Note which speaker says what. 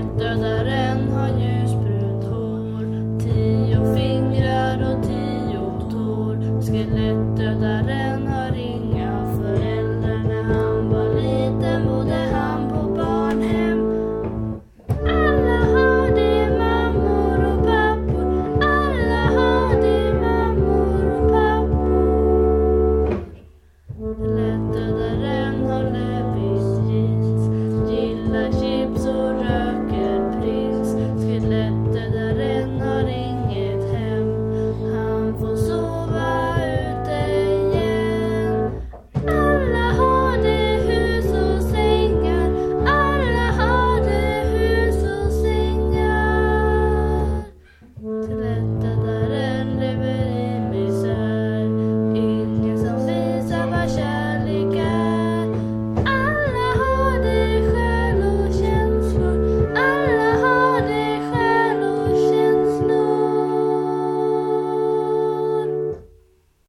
Speaker 1: Skelettdödaren har ljusbrunt hår, 10 fingrar och 10 tår. Skelettdödaren har inga föräldrar. När han var liten bodde han på barnhem. Alla har de mammor och pappor. Alla har de mammor och pappor. Skelettdödaren har löv